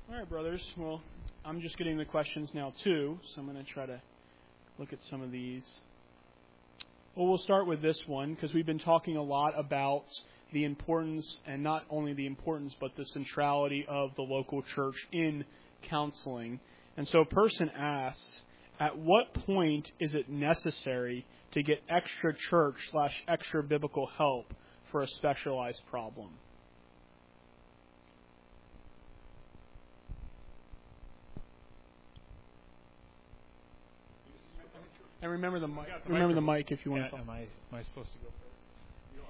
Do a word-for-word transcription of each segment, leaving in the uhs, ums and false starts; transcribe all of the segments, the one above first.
All right, brothers. Well, I'm just getting the questions now, too, so I'm going to try to look at some of these. Well, we'll start with this one, because we've been talking a lot about the importance, and not only the importance, but the centrality of the local church in counseling. And so a person asks, at what point is it necessary to get extra church slash extra biblical help for a specialized problem? And remember the mic. The remember the mic if you want yeah, to. Am I am I supposed to go first? You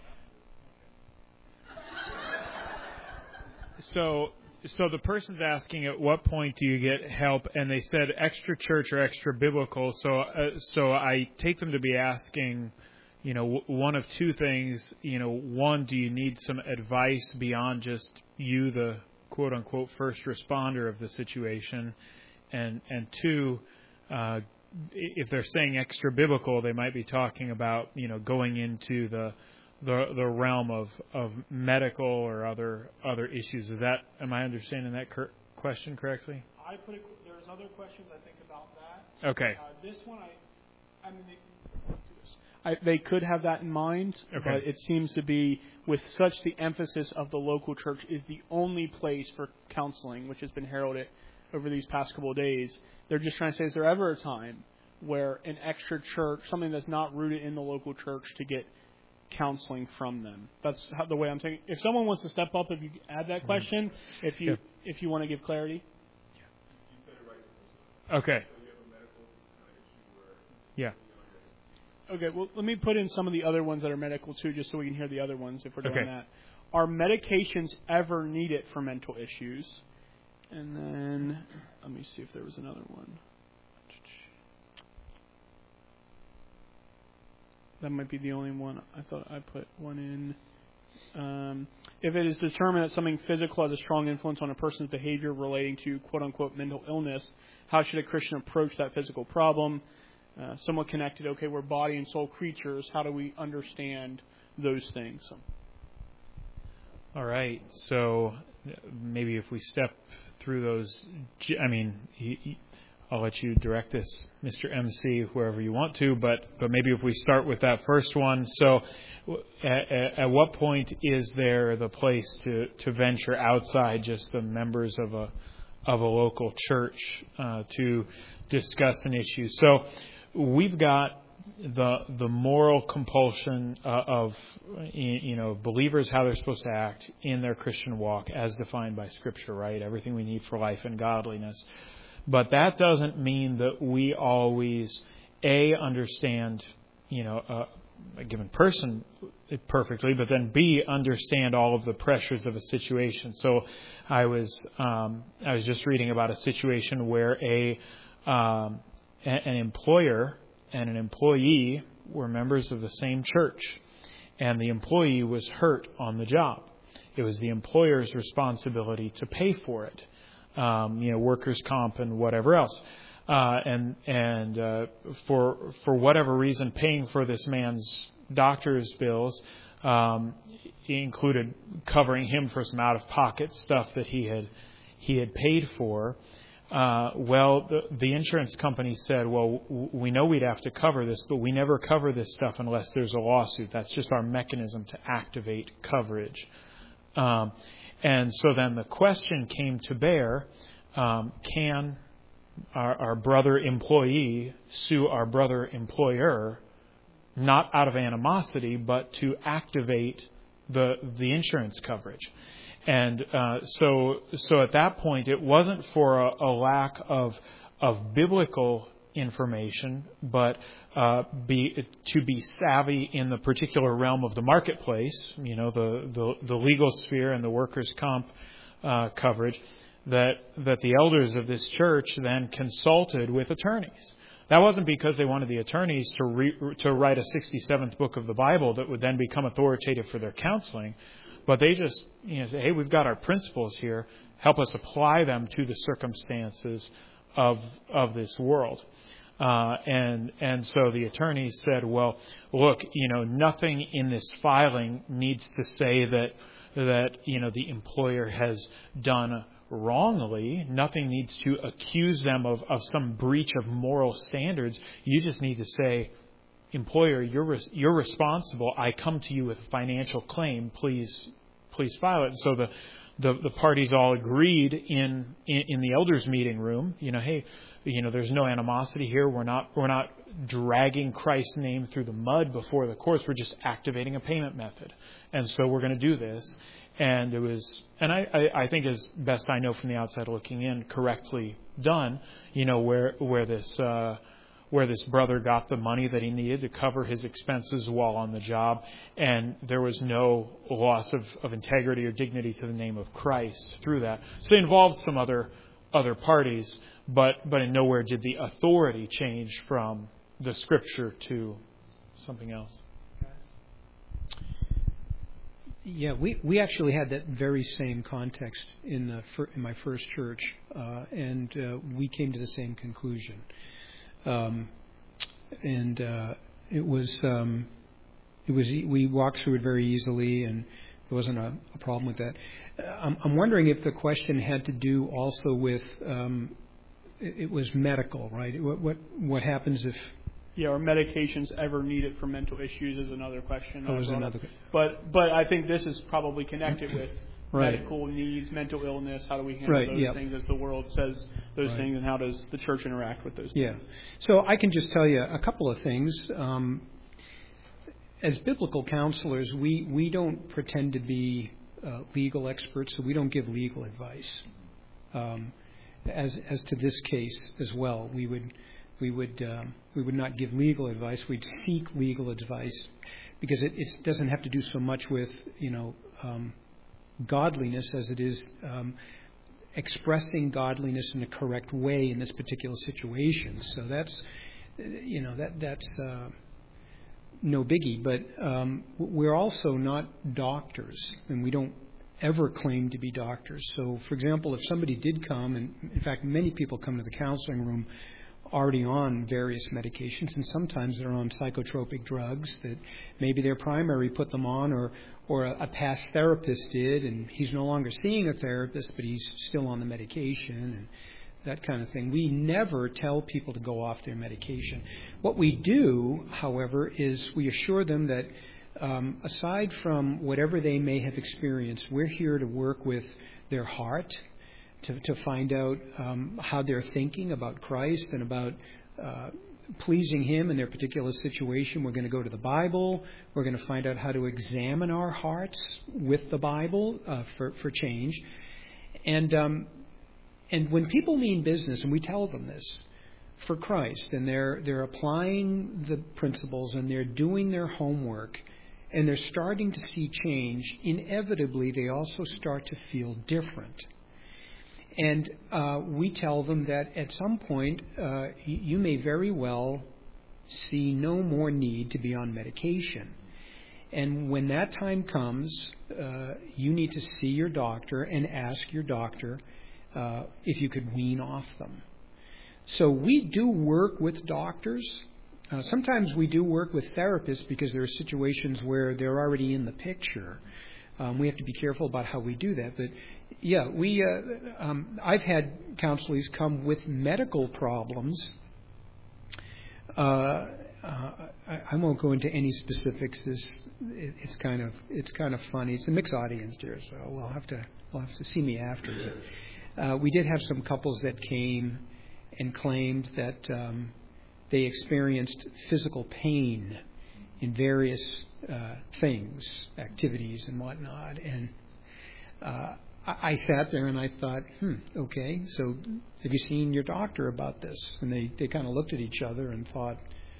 don't have to. Okay. So so the person's asking, at what point do you get help? And they said extra church or extra biblical. So uh, so I take them to be asking, you know, w- one of two things. You know, one, do you need some advice beyond just you, the quote unquote first responder of the situation? And and two, uh, if they're saying extra biblical, they might be talking about, you know, going into the the the realm of, of medical or other other issues. Is that, am I understanding that cur- question correctly? I put a, there's other questions I think about that. Okay. Uh, this one I I mean they, I, they could have that in mind, Okay. but it seems to be, with such the emphasis of the local church is the only place for counseling, which has been heralded over these past couple of days. They're just trying to say, is there ever a time where an extra church, something that's not rooted in the local church, to get counseling from them? That's how, the way I'm taking. If someone wants to step up, if you add that question, mm-hmm. if you yeah. if you want to give clarity. Yeah. You said it right. Okay. So you have a medical kind of issue where yeah. Okay. Well, let me put in some of the other ones that are medical too, just so we can hear the other ones if we're doing okay. that. Are medications ever needed for mental issues? And then, let me see if there was another one. That might be the only one. I thought I put one in. Um, if it is determined that something physical has a strong influence on a person's behavior relating to quote-unquote mental illness, how should a Christian approach that physical problem? Uh, somewhat connected, okay, we're body and soul creatures. How do we understand those things? So. All right. So maybe if we step through those, I mean, he, he, I'll let you direct this, Mister M C, wherever you want to, but but maybe if we start with that first one. So at, at what point is there the place to, to venture outside just the members of a of a local church uh, to discuss an issue? So we've got the the moral compulsion uh, of you know believers, how they're supposed to act in their Christian walk as defined by Scripture, right? Everything we need for life and godliness. But that doesn't mean that we always A, understand you know a, a given person perfectly, but then B, understand all of the pressures of a situation. So I was um, I was just reading about a situation where a um, an employer and an employee were members of the same church, and the employee was hurt on the job. It was the employer's responsibility to pay for it, um, you know, workers' comp and whatever else. Uh, and and uh, for for whatever reason, paying for this man's doctor's bills um, included covering him for some out-of-pocket stuff that he had he had paid for. Uh, well, the, the insurance company said, well, w- we know we'd have to cover this, but we never cover this stuff unless there's a lawsuit. That's just our mechanism to activate coverage. Um, and so then the question came to bear, um, can our, our brother employee sue our brother employer, not out of animosity, but to activate the the insurance coverage? And uh, so, so at that point, it wasn't for a, a lack of of biblical information, but uh, be to be savvy in the particular realm of the marketplace, you know, the the, the legal sphere and the workers' comp uh, coverage. That that the elders of this church then consulted with attorneys. That wasn't because they wanted the attorneys to re, to write a sixty-seventh book of the Bible that would then become authoritative for their counseling. But they just, you know, say, hey, we've got our principles here. Help us apply them to the circumstances of of this world. Uh, and and so the attorneys said, well, look, you know, nothing in this filing needs to say that that you know the employer has done wrongly. Nothing needs to accuse them of, of some breach of moral standards. You just need to say, employer, you're res- you're responsible. I come to you with a financial claim. Please, please file it. So the the, the parties all agreed in, in in the elders' meeting room. You know, hey, you know, there's no animosity here. We're not we're not dragging Christ's name through the mud before the courts. We're just activating a payment method, and so we're going to do this. And it was, and I, I, I think as best I know from the outside looking in, correctly done. You know, where where this. Uh, where this brother got the money that he needed to cover his expenses while on the job, and there was no loss of, of integrity or dignity to the name of Christ through that. So it involved some other other parties, but but in nowhere did the authority change from the Scripture to something else. Yeah, we, we actually had that very same context in the fir- in my first church, uh, and uh, we came to the same conclusion. Um, and uh, it was um, it was we walked through it very easily, and there wasn't a, a problem with that. I'm, I'm wondering if the question had to do also with um, it, it was medical, right? What what what happens if Yeah, are medications ever needed for mental issues is another question. Oh, is another. But but I think this is probably connected with right. medical needs, mental illness. How do we handle right, those yep. things as the world says those right. things, and how does the church interact with those yeah. things? So I can just tell you a couple of things. Um, as biblical counselors, we, we don't pretend to be uh, legal experts, so we don't give legal advice. Um, as as to this case as well, we would we would um, we would not give legal advice. We'd seek legal advice because it, it doesn't have to do so much with you know um, godliness as it is um, expressing godliness in a correct way in this particular situation. So that's you know that that's uh, no biggie. But um, we're also not doctors, and we don't ever claim to be doctors. So, for example, if somebody did come, and in fact, many people come to the counseling room already on various medications, and sometimes they're on psychotropic drugs that maybe their primary put them on, or or a, a past therapist did, and he's no longer seeing a therapist, but he's still on the medication, and that kind of thing. We never tell people to go off their medication. What we do, however, is we assure them that um, aside from whatever they may have experienced, we're here to work with their heart, to, to find out um, how they're thinking about Christ and about uh, pleasing Him in their particular situation. We're going to go to the Bible. We're going to find out how to examine our hearts with the Bible uh, for, for change. And um, and when people mean business, and we tell them this, for Christ, and they're they're applying the principles and they're doing their homework, and they're starting to see change, inevitably they also start to feel different. And uh, we tell them that at some point uh, you may very well see no more need to be on medication. And when that time comes, uh, you need to see your doctor and ask your doctor uh, if you could wean off them. So we do work with doctors. Uh, sometimes we do work with therapists because there are situations where they're already in the picture. Um, we have to be careful about how we do that. But, yeah, we. Uh, um, I've had counselees come with medical problems. Uh, uh, I, I won't go into any specifics. This, it, it's kind of it's kind of funny. It's a mixed audience here, so we'll have to we'll have to see me after. But, uh, we did have some couples that came and claimed that um, they experienced physical pain in various uh, things, activities and whatnot. And uh, I, I sat there and I thought, hmm, okay, so have you seen your doctor about this? And they, they kind of looked at each other and thought,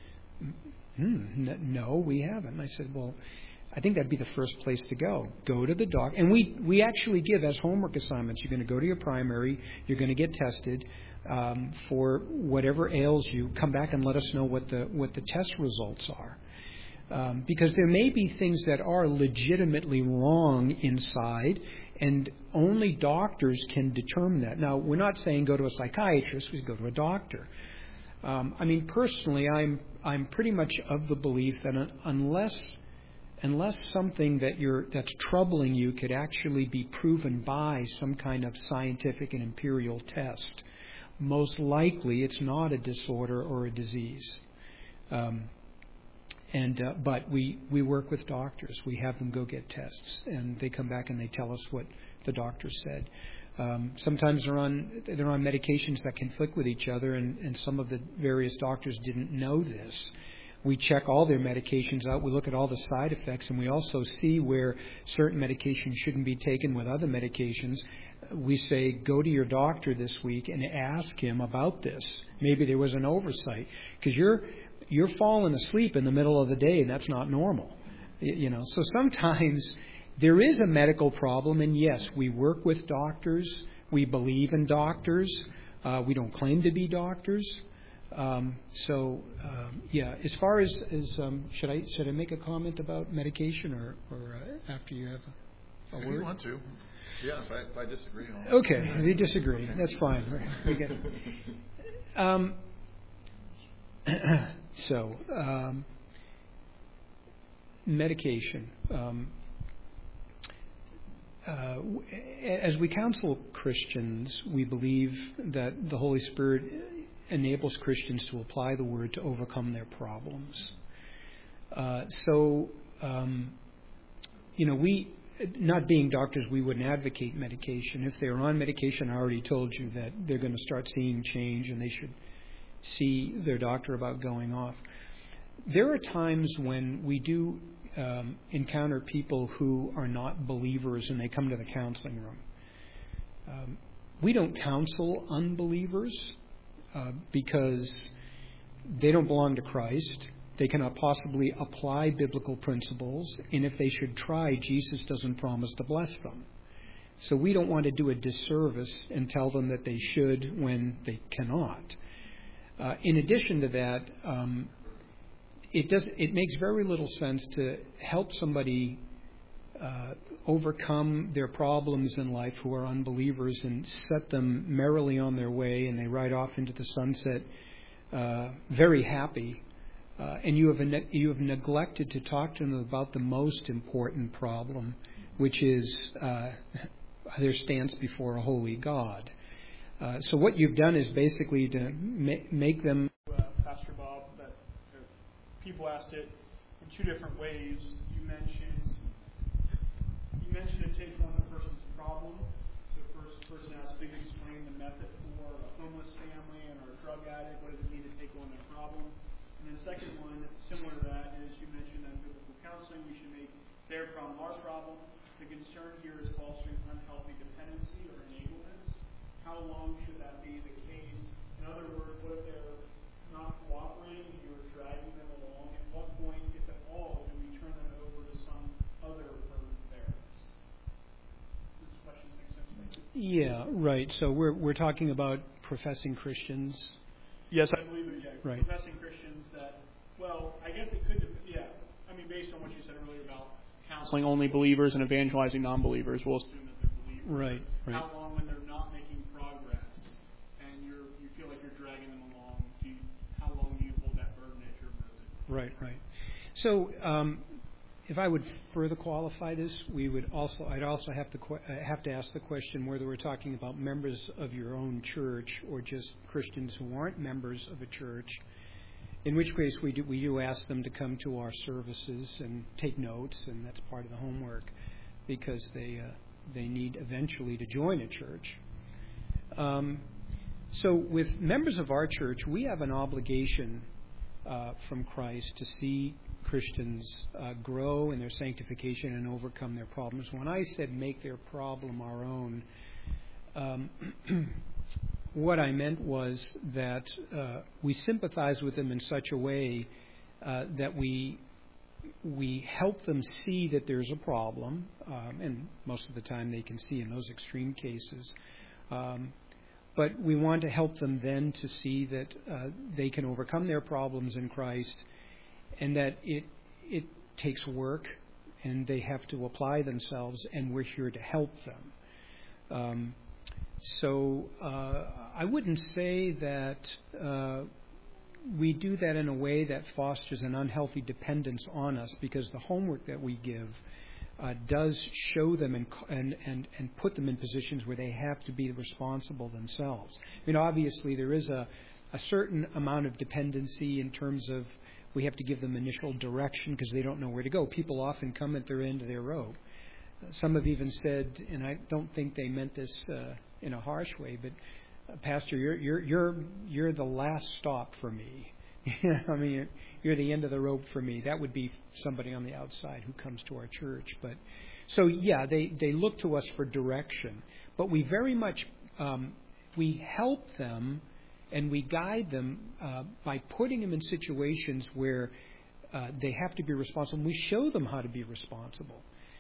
hmm, n- no, we haven't. And I said, well, I think that'd be the first place to go. Go to the doc. And we, we actually give as homework assignments. You're going to go to your primary. You're going to get tested um, for whatever ails you. Come back and let us know what the what the test results are. Um, because there may be things that are legitimately wrong inside, and only doctors can determine that. Now, we're not saying go to a psychiatrist, we go to a doctor. Um, I mean, personally, I'm I'm pretty much of the belief that unless unless something that you're that's troubling you could actually be proven by some kind of scientific and imperial test, most likely it's not a disorder or a disease. Um, and uh, but we, we work with doctors. We have them go get tests, and they come back and they tell us what the doctor said. Um, sometimes they're on they're on medications that conflict with each other, and, and some of the various doctors didn't know this. We check all their medications out. We look at all the side effects, and we also see where certain medications shouldn't be taken with other medications. We say, go to your doctor this week and ask him about this. Maybe there was an oversight, because you're you're falling asleep in the middle of the day, and that's not normal. You know, so sometimes there is a medical problem, and yes, we work with doctors. We believe in doctors. Uh, we don't claim to be doctors. Um, so, um, yeah, as far as, as um, should I should I make a comment about medication, or, or uh, after you have a, a if word? you want to. Yeah, if I, if I disagree. I'll... Okay, if you disagree, okay. That's fine. We get it. Um, so, um, medication. Um, uh, as we counsel Christians, we believe that the Holy Spirit enables Christians to apply the Word to overcome their problems. Uh, so, um, you know, we, not being doctors, we wouldn't advocate medication. If they're on medication, I already told you that they're going to start seeing change and they should see their doctor about going off. There are times when we do um, encounter people who are not believers and they come to the counseling room. Um, we don't counsel unbelievers. Uh, because they don't belong to Christ. They cannot possibly apply biblical principles. And if they should try, Jesus doesn't promise to bless them. So we don't want to do a disservice and tell them that they should when they cannot. Uh, in addition to that, um, it does. It makes very little sense to help somebody Uh, overcome their problems in life who are unbelievers and set them merrily on their way, and they ride off into the sunset uh, very happy. Uh, and you have ne- you have neglected to talk to them about the most important problem, which is uh, their stance before a holy God. Uh, so what you've done is basically to ma- make them. Uh, Pastor Bob, that uh, people asked it in two different ways. You mentioned. You mentioned to take on the person's problem. So first person asked, please explain the method for a homeless family and or a drug addict. What does it mean to take on their problem? And then the second one, similar to that, is you mentioned that in biblical counseling we should make their problem our problem. The concern here is fostering unhealthy dependency or enablement. How long should that be the case? In other words, what if they're not cooperating and you're dragging them along? At what point, if at all, do we turn them over to some other burden bearer? Yeah, right. So we're we're talking about professing Christians. Yes, I believe it. Yeah, right. Professing Christians that, well, I guess it could. Yeah, I mean, based on what you said earlier about counseling only believers and evangelizing non-believers, we'll assume that they're believers. Right. Right. How long when they're not making progress and you're you feel like you're dragging them along? Do you, how long do you hold that burden as your burden? Right. Right. So. Um, If I would further qualify this, we would also I'd also have to have to ask the question whether we're talking about members of your own church or just Christians who aren't members of a church. In which case, we do we do ask them to come to our services and take notes, and that's part of the homework, because they uh, they need eventually to join a church. Um, so, with members of our church, we have an obligation uh, from Christ to see Christians uh, grow in their sanctification and overcome their problems. When I said make their problem our own, um, what I meant was that uh, we sympathize with them in such a way uh, that we we help them see that there's a problem, um, and most of the time they can see in those extreme cases. Um, but we want to help them then to see that uh, they can overcome their problems in Christ, and that it it takes work, and they have to apply themselves, and we're here to help them. Um, so uh, I wouldn't say that uh, we do that in a way that fosters an unhealthy dependence on us, because the homework that we give uh, does show them and, and, and, and put them in positions where they have to be responsible themselves. I mean, obviously, there is a, a certain amount of dependency in terms of we have to give them initial direction because they don't know where to go. People often come at their end of their rope. Some have even said, and I don't think they meant this uh, in a harsh way, but uh, Pastor, you're you're you're you're the last stop for me. I mean, you're, you're the end of the rope for me. That would be somebody on the outside who comes to our church. But so yeah, they they look to us for direction, but we very much um, we help them. And we guide them uh, by putting them in situations where uh, they have to be responsible. And we show them how to be responsible.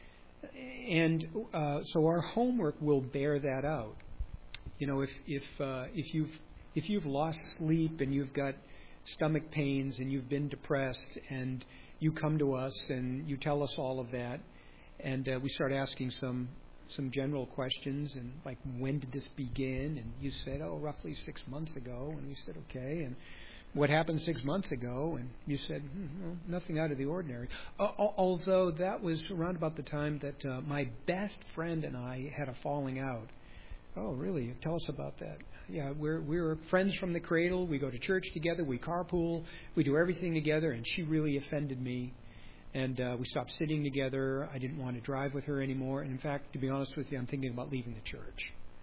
And uh, so our homework will bear that out. You know, if if uh, if you've if you've lost sleep and you've got stomach pains and you've been depressed and you come to us and you tell us all of that, and uh, we start asking some. some general questions, and like, when did this begin? And you said, oh, roughly six months ago. And we said, okay. And what happened six months ago? And you said, hmm, well, nothing out of the ordinary. Uh, although that was around about the time that uh, my best friend and I had a falling out. Oh, really? Tell us about that. Yeah, we're we're friends from the cradle. We go to church together. We carpool. We do everything together. And she really offended me. And uh, we stopped sitting together. I didn't want to drive with her anymore. And in fact, to be honest with you, I'm thinking about leaving the church.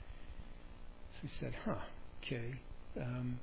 So he said, huh, okay. Um,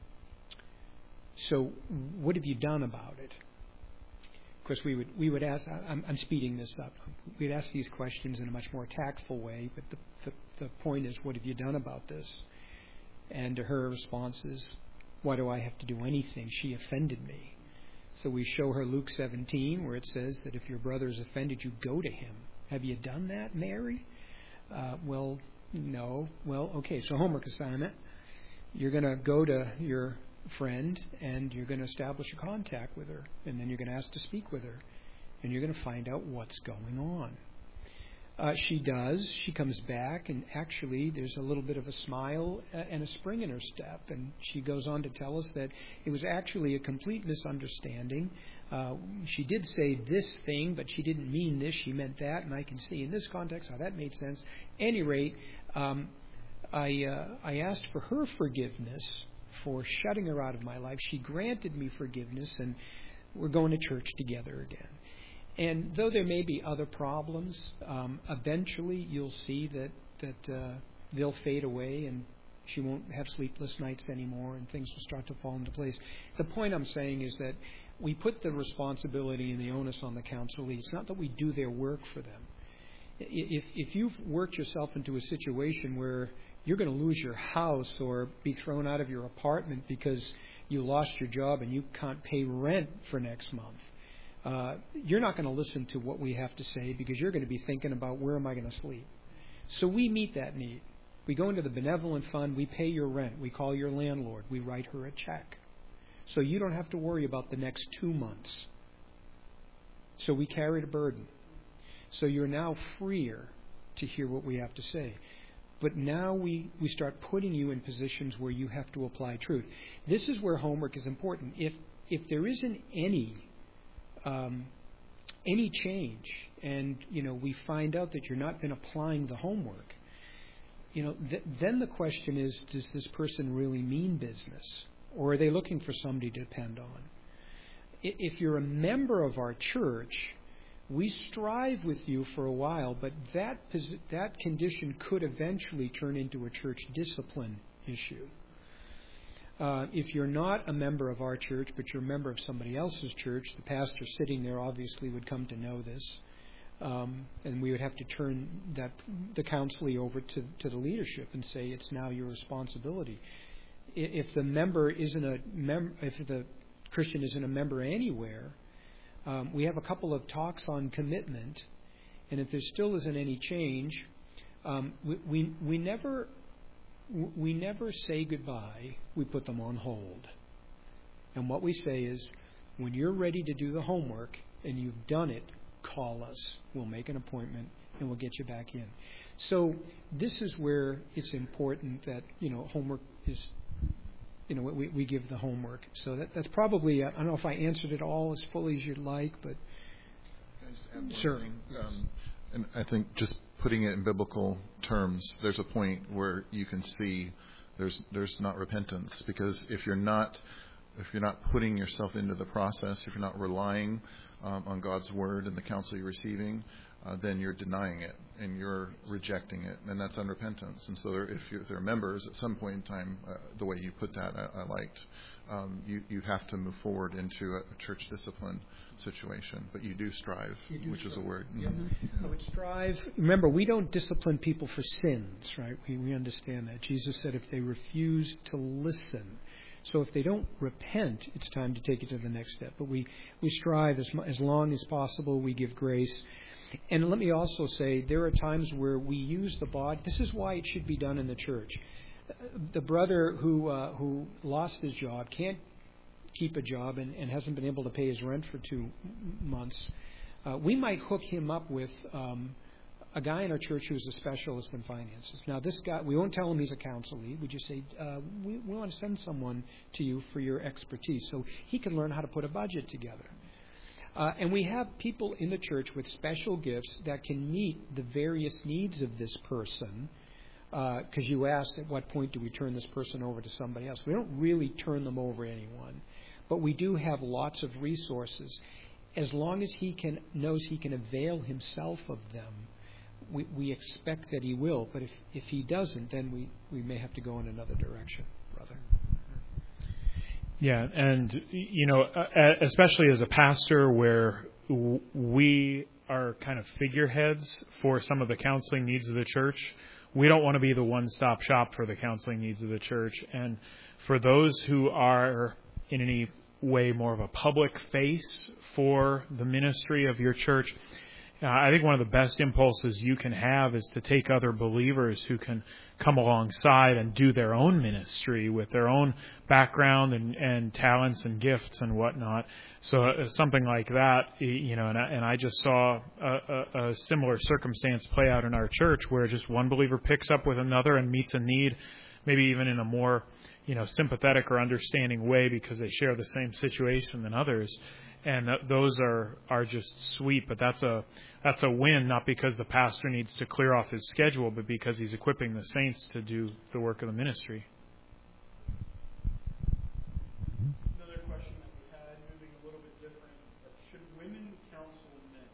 so what have you done about it? Of course, we would we would ask, I'm, I'm speeding this up. We'd ask these questions in a much more tactful way. But the, the, the point is, what have you done about this? And her response is, why do I have to do anything? She offended me. So we show her Luke seventeen, where it says that if your brother is offended, you go to him. Have you done that, Mary? Uh, well, no. Well, okay, so homework assignment. You're going to go to your friend, and you're going to establish a contact with her, and then you're going to ask to speak with her, and you're going to find out what's going on. Uh, she does. She comes back, and actually there's a little bit of a smile and a spring in her step. And she goes on to tell us that it was actually a complete misunderstanding. Uh, she did say this thing, but she didn't mean this. She meant that, and I can see in this context how that made sense. At any rate, um, I, uh, I asked for her forgiveness for shutting her out of my life. She granted me forgiveness, and we're going to church together again. And though there may be other problems, um, eventually you'll see that that uh, they'll fade away, and she won't have sleepless nights anymore, and things will start to fall into place. The point I'm saying is that we put the responsibility and the onus on the counselee. It's not that we do their work for them. If if you've worked yourself into a situation where you're going to lose your house or be thrown out of your apartment because you lost your job and you can't pay rent for next month, Uh, you're not going to listen to what we have to say because you're going to be thinking about where am I going to sleep. So we meet that need. We go into the benevolent fund. We pay your rent. We call your landlord. We write her a check. So you don't have to worry about the next two months. So we carry the burden. So you're now freer to hear what we have to say. But now we, we start putting you in positions where you have to apply truth. This is where homework is important. If if there isn't any Um, any change, and you know we find out that you're not been applying the homework, you know th- then the question is, does this person really mean business, or are they looking for somebody to depend on? I- if you're a member of our church, we strive with you for a while, but that pos- that condition could eventually turn into a church discipline issue. Uh, if you're not a member of our church, but you're a member of somebody else's church, the pastor sitting there obviously would come to know this, um, and we would have to turn that the counselee over to, to the leadership and say it's now your responsibility. If the member isn't a mem- if the Christian isn't a member anywhere, um, we have a couple of talks on commitment, and if there still isn't any change, um, we, we we never. We never say goodbye. We put them on hold. And what we say is, when you're ready to do the homework and you've done it, call us. We'll make an appointment and we'll get you back in. So this is where it's important that, you know, homework is you know, we, we give the homework. So that, that's probably, I don't know if I answered it all as fully as you'd like, but Can I just add one sure. thing? Um, and I think just putting it in biblical terms, there's a point where you can see there's there's not repentance, because if you're not if you're not putting yourself into the process, if you're not relying um, on God's word and the counsel you're receiving, uh, then you're denying it and you're rejecting it, and that's unrepentance. And so, there, if, you, if there are members at some point in time, uh, the way you put that, I, I liked. Um, you you have to move forward into a, a church discipline situation, but you do strive, You do which strive. is a word. Yeah. Mm-hmm. I would strive. Remember, we don't discipline people for sins, right? We, we understand that. Jesus said if they refuse to listen, so if they don't repent, it's time to take it to the next step. But we, we strive as, as long as possible. We give grace. And let me also say, there are times where we use the body. This is why it should be done in the church. The brother who uh, who lost his job can't keep a job and, and hasn't been able to pay his rent for two months. Uh, we might hook him up with um, a guy in our church who's a specialist in finances. Now, this guy, we won't tell him he's a counselee. We just say, uh, we, we want to send someone to you for your expertise so he can learn how to put a budget together. Uh, and we have people in the church with special gifts that can meet the various needs of this person. Because uh, you asked at what point do we turn this person over to somebody else. We don't really turn them over to anyone. But we do have lots of resources. As long as he can knows he can avail himself of them, we, we expect that he will. But if, if he doesn't, then we, we may have to go in another direction, brother. Yeah, and, you know, especially as a pastor where we are kind of figureheads for some of the counseling needs of the church, we don't want to be the one-stop shop for the counseling needs of the church. And for those who are in any way more of a public face for the ministry of your church, uh, I think one of the best impulses you can have is to take other believers who can come alongside and do their own ministry with their own background and, and talents and gifts and whatnot. So uh, something like that, you know, and I, and I just saw a, a, a similar circumstance play out in our church where just one believer picks up with another and meets a need, maybe even in a more, you know, sympathetic or understanding way because they share the same situation than others. And th- those are, are just sweet, but that's a that's a win, not because the pastor needs to clear off his schedule, but because he's equipping the saints to do the work of the ministry. Another question that we had, moving a little bit different, but should women counsel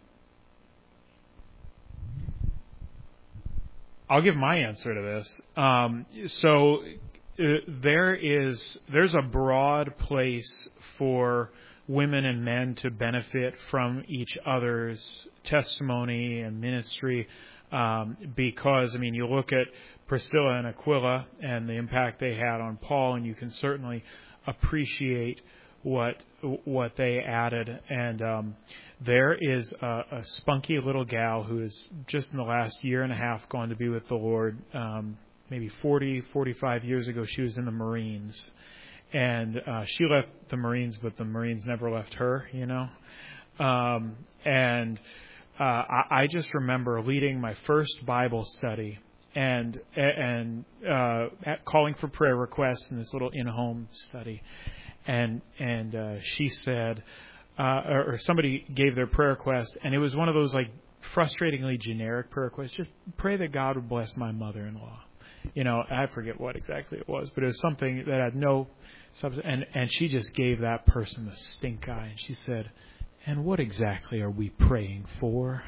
men? I'll give my answer to this. Um, so uh, there is there's a broad place for women and men to benefit from each other's testimony and ministry, um, because, I mean, you look at Priscilla and Aquila and the impact they had on Paul, and you can certainly appreciate what what they added. And um, there is a, a spunky little gal who is just in the last year and a half gone to be with the Lord. Um, maybe forty, forty-five years ago, she was in the Marines. And uh, she left the Marines, but the Marines never left her, you know. Um, and uh, I, I just remember leading my first Bible study and and uh, calling for prayer requests in this little in-home study. And and uh, she said, uh, or, or somebody gave their prayer request, and it was one of those like frustratingly generic prayer requests. Just pray that God would bless my mother-in-law. You know, I forget what exactly it was, but it was something that had no substance. And, and she just gave that person the stink eye. And she said, and what exactly are we praying for?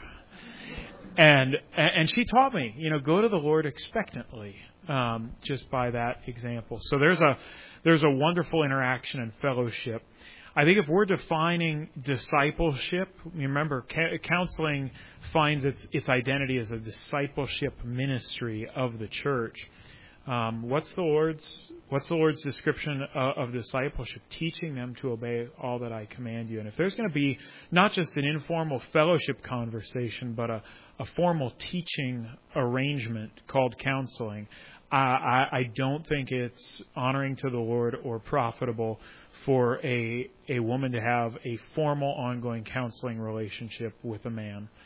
And and she taught me, you know, go to the Lord expectantly, um, just by that example. So there's a there's a wonderful interaction and fellowship. I think if we're defining discipleship, remember, counseling finds its its identity as a discipleship ministry of the church. Um, what's the Lord's What's the Lord's description of, of discipleship? Teaching them to obey all that I command you. And if there's going to be not just an informal fellowship conversation, but a, a formal teaching arrangement called counseling, uh, I, I don't think it's honoring to the Lord or profitable for a a woman to have a formal ongoing counseling relationship with a man.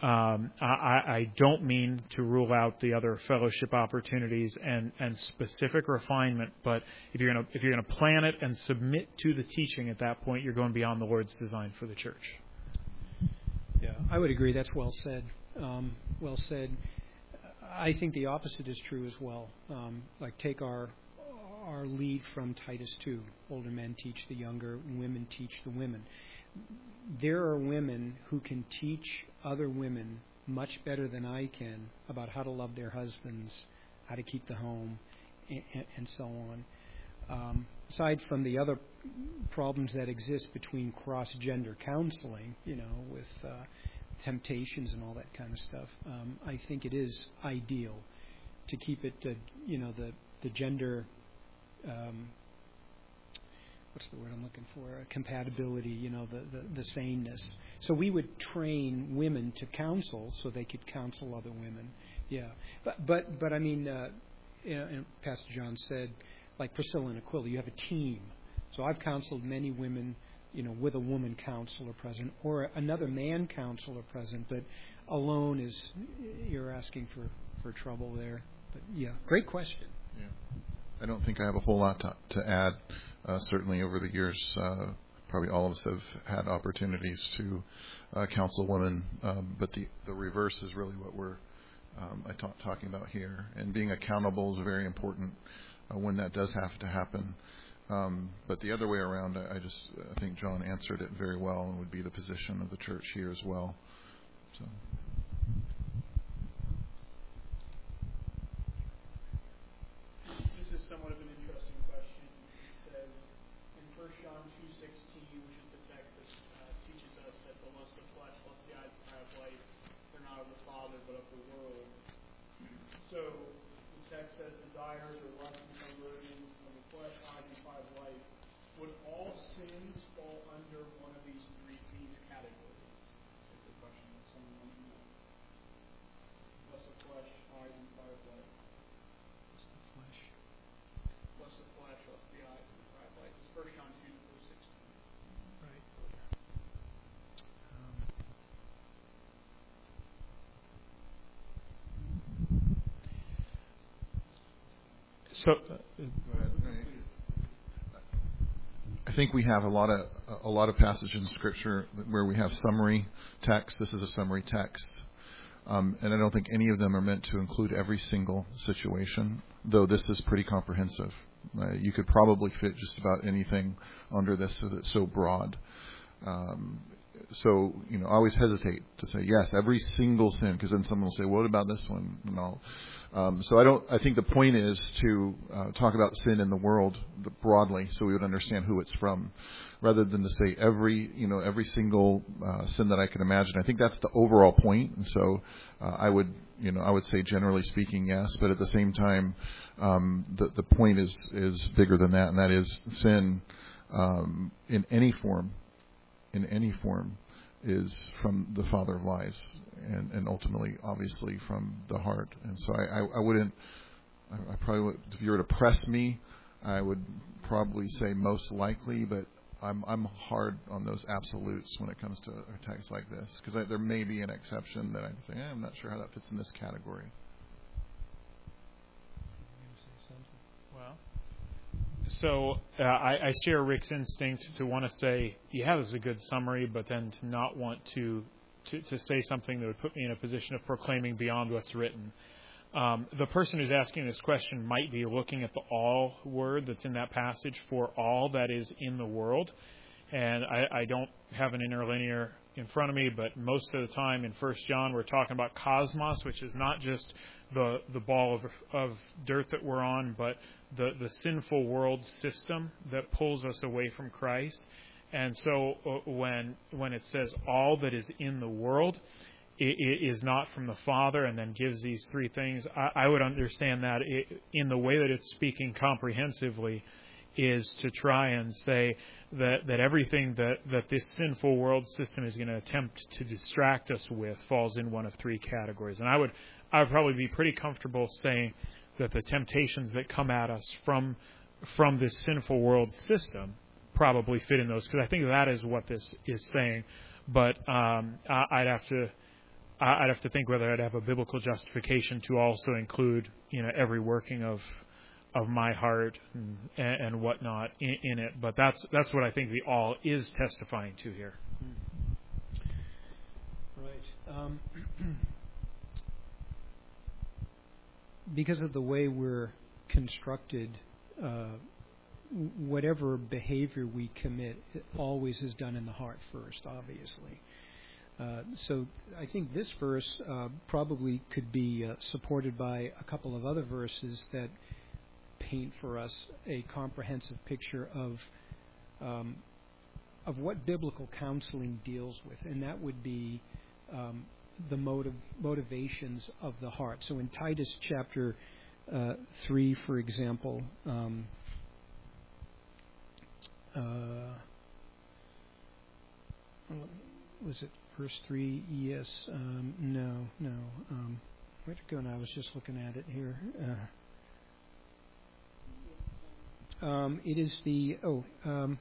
Um, I, I don't mean to rule out the other fellowship opportunities and, and specific refinement, but if you're going to if you're going to plan it and submit to the teaching at that point, you're going beyond the Lord's design for the church. Yeah, I would agree. That's well said. Um, well said. I think the opposite is true as well. Um, like take our our lead from Titus two. Older men teach the younger, women teach the women. There are women who can teach other women much better than I can about how to love their husbands, how to keep the home, and, and so on. Um, aside from the other problems that exist between cross-gender counseling, you know, with uh, temptations and all that kind of stuff, um, I think it is ideal to keep it, to, you know, the the gender. Um, what's the word I'm looking for? Uh, compatibility, you know, the, the, the saneness. So we would train women to counsel so they could counsel other women. Yeah. But, but, but I mean, uh, you know, and Pastor John said, like Priscilla and Aquila, you have a team. So I've counseled many women, you know, with a woman counselor present or another man counselor present, but alone is, you're asking for, for trouble there. But yeah, great question. Yeah. I don't think I have a whole lot to, to add. Uh, certainly over the years, uh, probably all of us have had opportunities to uh, counsel women, um, but the, the reverse is really what we're um, I talk, talking about here. And being accountable is very important uh, when that does have to happen. Um, but the other way around, I, I just I think John answered it very well, and would be the position of the church here as well. So. This is somewhat of an interesting question. It says in First John two sixteen, which is the text that uh, teaches us that the lust of flesh, lust of the eyes, and pride of life, they're not of the Father, but of the world. So the text says desires or lusts and some rulings of the flesh, eyes, and pride of life. Would all sins fall under one of these three these categories? Is the question that someone wants to know. Lust of flesh, eyes, and pride of life. Lust of flesh. Lust of flesh, lust of the eyes, and pride of life. It's First John two sixteen. Right. Um, So, uh, I think we have a lot of a lot of passages in Scripture where we have summary text. This is a summary text, um, and I don't think any of them are meant to include every single situation. Though this is pretty comprehensive, uh, you could probably fit just about anything under this, because it's so broad. Um, so you know, I always hesitate to say yes, every single sin, because then someone will say, "What about this one?" And I'll, um, so I don't. I think the point is to uh, talk about sin in the world broadly, so we would understand who it's from, rather than to say every, you know, every single uh, sin that I can imagine. I think that's the overall point, and so uh, I would, you know, I would say generally speaking, yes, but at the same time, um, the the point is is bigger than that, and that is sin um, in any form. in any form is from the father of lies, and, and ultimately, obviously, from the heart. And so I, I, I wouldn't, I, I probably would, if you were to press me, I would probably say most likely, but I'm I'm hard on those absolutes when it comes to a text like this, because there may be an exception that I think, eh, I'm not sure how that fits in this category. well, So uh, I, I share Rick's instinct to want to say, yeah, this is a good summary, but then to not want to, to, to say something that would put me in a position of proclaiming beyond what's written. Um, the person who's asking this question might be looking at the all word that's in that passage for all that is in the world. And I, I don't have an interlinear in front of me, but most of the time in First John we're talking about cosmos, which is not just the the ball of, of dirt that we're on, but the, the sinful world system that pulls us away from Christ. And so uh, when when it says all that is in the world, it, it is not from the Father, and then gives these three things, I, I would understand that it, in the way that it's speaking comprehensively, is to try and say that, that everything that, that this sinful world system is going to attempt to distract us with falls in one of three categories. And I would I would probably be pretty comfortable saying that the temptations that come at us from from this sinful world system probably fit in those, because I think that is what this is saying. But um, I, I'd have to I'd have to think whether I'd have a biblical justification to also include, you know, every working of of my heart and, and whatnot in, in it. But that's that's what I think the all is testifying to here. Right. Um, because of the way we're constructed, uh, whatever behavior we commit it always is done in the heart first, obviously. Uh, so I think this verse uh, probably could be uh, supported by a couple of other verses that paint for us a comprehensive picture of um, of what biblical counseling deals with, and that would be um, the motive, motivations of the heart. So in Titus chapter uh, three, for example, um, uh, was it verse three? Yes. Um, no. No. Um, where'd it go now? I was just looking at it here. Uh, um, it is the oh. Um,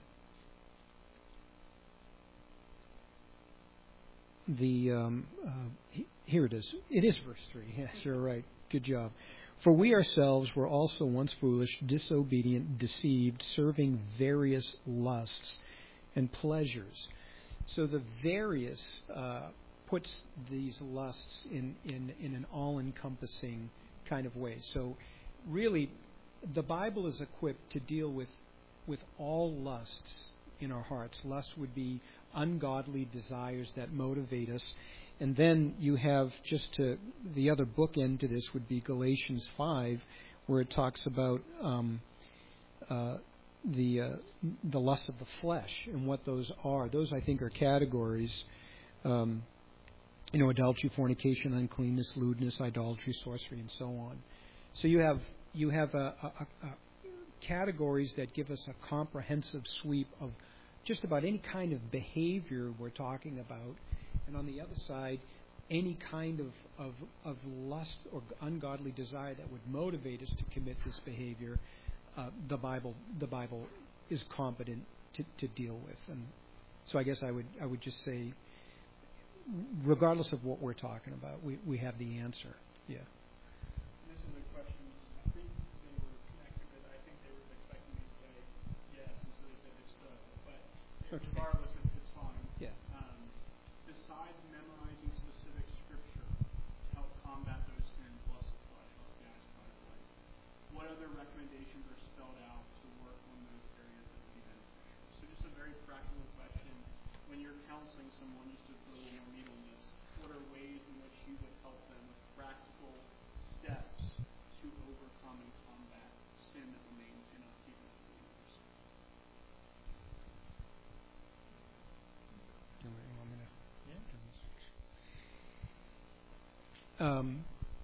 The um, uh, he, here it is. It is verse three. Yes, you're right. Good job. For we ourselves were also once foolish, disobedient, deceived, serving various lusts and pleasures. So the various uh, puts these lusts in, in, in an all-encompassing kind of way. So really, the Bible is equipped to deal with with all lusts in our hearts. Lust would be ungodly desires that motivate us. And then you have just to, the other bookend to this would be Galatians five, where it talks about um, uh, the uh, the lust of the flesh and what those are. Those, I think, are categories, um, you know, adultery, fornication, uncleanness, lewdness, idolatry, sorcery, and so on. So you have you have a, a, a categories that give us a comprehensive sweep of just about any kind of behavior we're talking about, and on the other side, any kind of, of, of lust or ungodly desire that would motivate us to commit this behavior, uh, the Bible the Bible is competent to, to deal with. And so I guess I would I would just say, regardless of what we're talking about, we, we have the answer. Yeah. This is a question. I think they were connected, but I think they were expecting me to say yes, and so they said if so. But Okay. regardless, if it's fine. Yeah. Um, besides memorizing specific scripture to help combat those sins, lust of flesh, lust of the eyes, pride of life, what other recommendations are spelled out to work on those areas that would be beneficial? So just a very practical question. When you're counseling someone, just to put a little more meat on this, what are ways in which you would help them with practical steps to overcome and combat sin that remains in us even as believers? Do you want me to? Yeah. Um,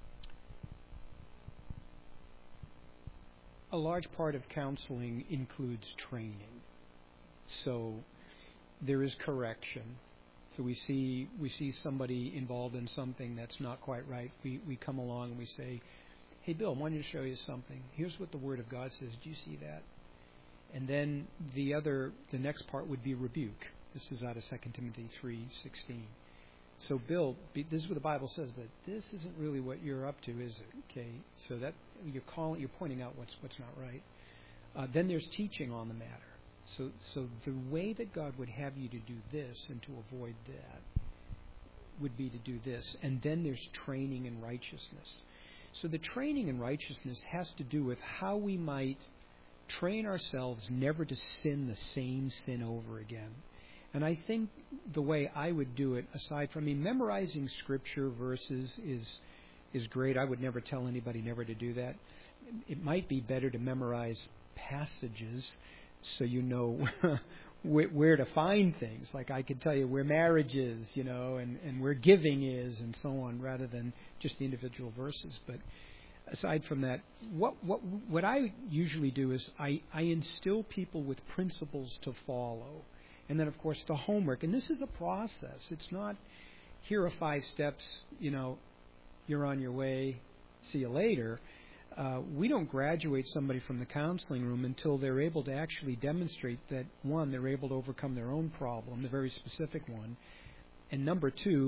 a large part of counseling includes training. So there is correction. So we see we see somebody involved in something that's not quite right. We we come along and we say, "Hey, Bill, I wanted to show you something. Here's what the Word of God says. Do you see that?" And then the other, the next part would be rebuke. This is out of Second Timothy three sixteen. So, Bill, this is what the Bible says, but this isn't really what you're up to, is it? Okay, so that you're calling, you're pointing out what's what's not right. Uh, then there's teaching on the matter. So, so the way that God would have you to do this and to avoid that would be to do this. And then there's training in righteousness. So the training in righteousness has to do with how we might train ourselves never to sin the same sin over again. And I think the way I would do it, aside from, I mean, memorizing scripture verses is is great. I would never tell anybody never to do that. It might be better to memorize passages so you know where to find things. Like I could tell you where marriage is, you know, and, and where giving is and so on, rather than just the individual verses. But aside from that, what what what I usually do is I, I instill people with principles to follow. And then, of course, the homework. And this is a process. It's not, here are five steps, you know, you're on your way, see you later. Uh, we don't graduate somebody from the counseling room until they're able to actually demonstrate that, one, they're able to overcome their own problem, the very specific one, and number two,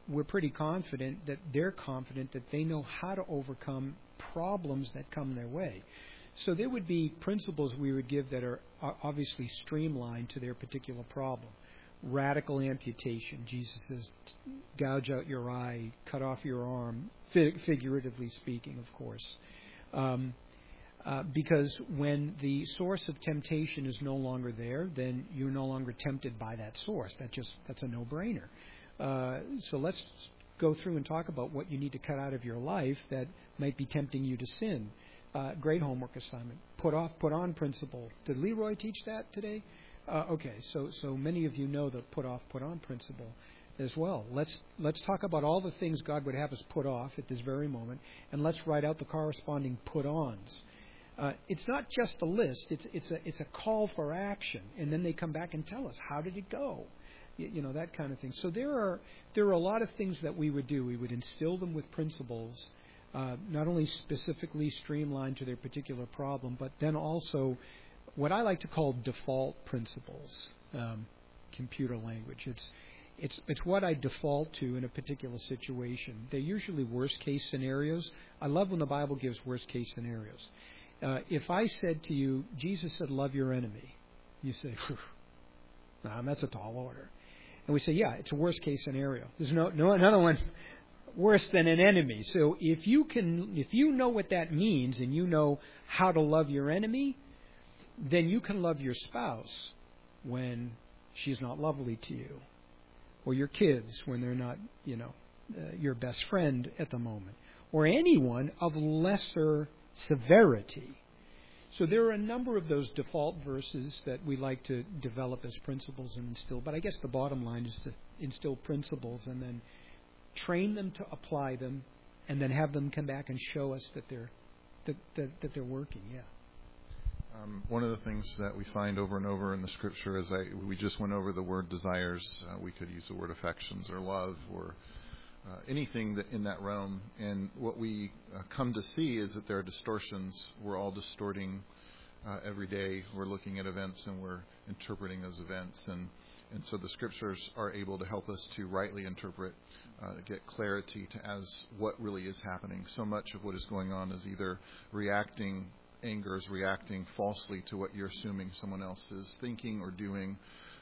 we're pretty confident that they're confident that they know how to overcome problems that come their way. So there would be principles we would give that are obviously streamlined to their particular problem. Radical amputation. Jesus says, gouge out your eye, cut off your arm, figuratively speaking, of course. Um, uh, because when the source of temptation is no longer there, then you're no longer tempted by that source. That just that's a no-brainer. Uh, so let's go through and talk about what you need to cut out of your life that might be tempting you to sin. Uh, great homework assignment. Put off, put on principle. Did Leroy teach that today? Uh, okay, so so many of you know the put off, put on principle as well. Let's let's talk about all the things God would have us put off at this very moment, and let's write out the corresponding put-ons. Uh, it's not just a list; it's it's a it's a call for action, and then they come back and tell us how did it go, you, you know that kind of thing. So there are there are a lot of things that we would do. We would instill them with principles. Uh, not only specifically streamlined to their particular problem, but then also what I like to call default principles, um, computer language. It's it's it's what I default to in a particular situation. They're usually worst case scenarios. I love when the Bible gives worst case scenarios. Uh, if I said to you, Jesus said, love your enemy, you say, nah, that's a tall order. And we say, yeah, it's a worst case scenario. There's no no another one worse than an enemy. So if you can, if you know what that means and you know how to love your enemy, then you can love your spouse when she's not lovely to you, or your kids when they're not, you know, uh, your best friend at the moment, or anyone of lesser severity. So there are a number of those default verses that we like to develop as principles and instill. But I guess the bottom line is to instill principles and then train them to apply them, and then have them come back and show us that they're that that, that they're working. Yeah. Um, one of the things that we find over and over in the Scripture is I, we just went over the word desires. Uh, we could use the word affections or love or uh, anything that in that realm. And what we uh, come to see is that there are distortions. We're all distorting uh, every day. We're looking at events and we're interpreting those events. And, and so the Scriptures are able to help us to rightly interpret, uh, get clarity to as what really is happening. So much of what is going on is either reacting Anger is reacting falsely to what you're assuming someone else is thinking or doing.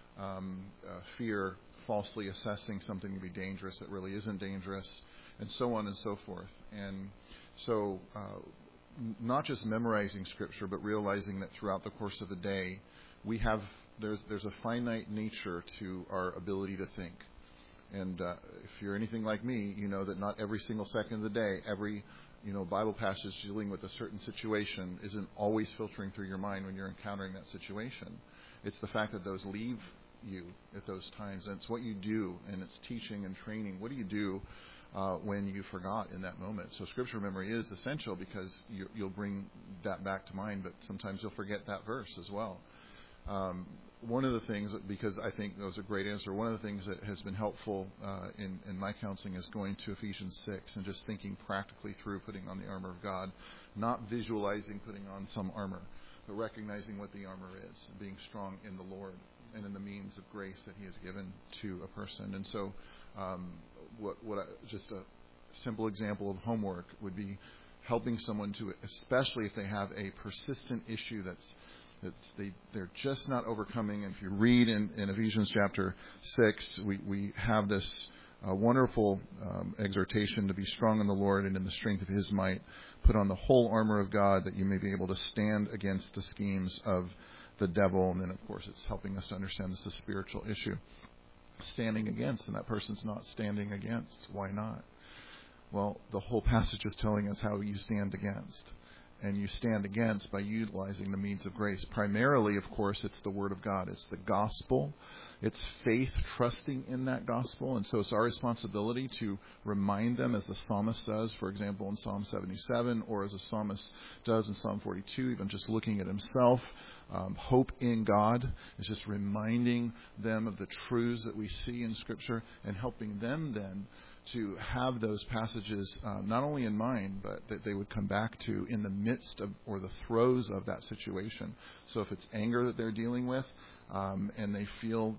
Um, uh, fear, falsely assessing something to be dangerous that really isn't dangerous, and so on and so forth. And so uh, not just memorizing Scripture, but realizing that throughout the course of a day, we have there's there's a finite nature to our ability to think. And uh, if you're anything like me, you know that not every single second of the day, every you know, Bible passage dealing with a certain situation isn't always filtering through your mind when you're encountering that situation. It's the fact that those leave you at those times, and it's what you do, and it's teaching and training. What do you do uh, when you forgot in that moment? So Scripture memory is essential because you, you'll bring that back to mind, but sometimes you'll forget that verse as well. Um, one of the things, because I think that was a great answer, one of the things that has been helpful uh, in, in my counseling is going to Ephesians six and just thinking practically through putting on the armor of God, not visualizing putting on some armor, but recognizing what the armor is, and being strong in the Lord and in the means of grace that He has given to a person. And so um, what, what I, just a simple example of homework would be helping someone to, especially if they have a persistent issue that's It's they, they're just not overcoming. And if you read in, in Ephesians chapter six, we, we have this uh, wonderful um, exhortation to be strong in the Lord and in the strength of His might. Put on the whole armor of God that you may be able to stand against the schemes of the devil. And then, of course, it's helping us to understand this is a spiritual issue. Standing against, and that person's not standing against. Why not? Well, the whole passage is telling us how you stand against. And you stand against by utilizing the means of grace. Primarily, of course, it's the Word of God. It's the gospel. It's faith, trusting in that gospel. And so it's our responsibility to remind them, as the psalmist does, for example, in Psalm seventy-seven, or as the psalmist does in Psalm forty-two, even just looking at himself. Um, hope in God is just reminding them of the truths that we see in Scripture and helping them then to have those passages uh, not only in mind, but that they would come back to in the midst of or the throes of that situation. So if it's anger that they're dealing with um, and they feel that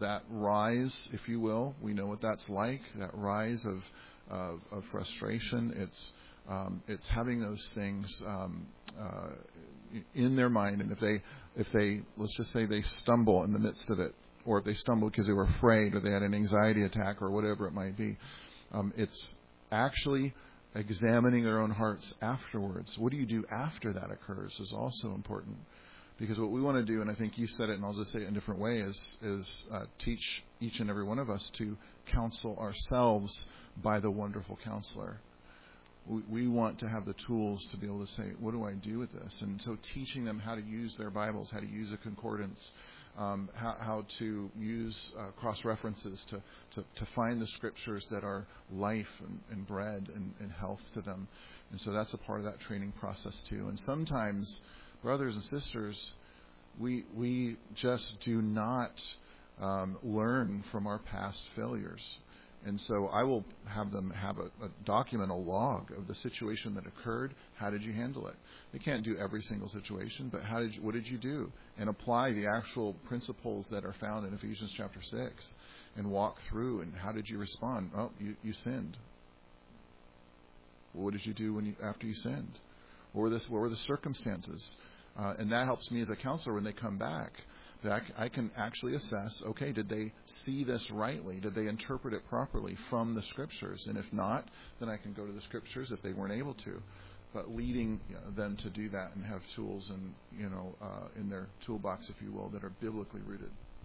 that rise, if you will. We know what that's like, that rise of of, of frustration. It's um, it's having those things um, uh, in their mind, and if they if they let's just say they stumble in the midst of it, or if they stumble because they were afraid, or they had an anxiety attack, or whatever it might be, um, it's actually examining their own hearts afterwards. What do you do after that occurs is also important. Because what we want to do, and I think you said it, and I'll just say it in a different way, is, is uh, teach each and every one of us to counsel ourselves by the wonderful counselor. We, we want to have the tools to be able to say, what do I do with this? And so teaching them how to use their Bibles, how to use a concordance, um, how, how to use uh, cross-references to, to, to find the scriptures that are life and, and bread and, and health to them. And so that's a part of that training process too. And sometimes, brothers and sisters, we we just do not um, learn from our past failures. And so I will have them have a, a document, a log of the situation that occurred. How did you handle it? They can't do every single situation, but how did you, what did you do? And apply the actual principles that are found in Ephesians chapter six and walk through. And how did you respond? Oh, you, you sinned. Well, what did you do when you after you sinned? What were, this, what were the circumstances? Uh, and that helps me as a counselor when they come back. That I can actually assess, okay, did they see this rightly? Did they interpret it properly from the Scriptures? And if not, then I can go to the Scriptures if they weren't able to. But leading you know, them to do that and have tools and you know uh, in their toolbox, if you will, that are biblically rooted.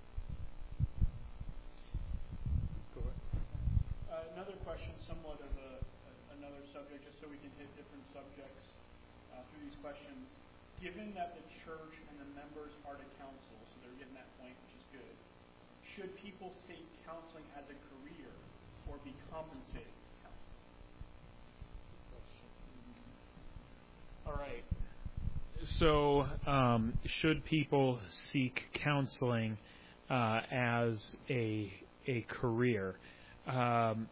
Go ahead. Uh, another question, somewhat of a, a, another subject, just so we can hit different subjects uh, through these questions. Given that the church and the members are to counsel, so they're getting that point, which is good, should people seek counseling as a career or be compensated for counseling? All right. So, um, should people seek counseling uh, as a a career? Um,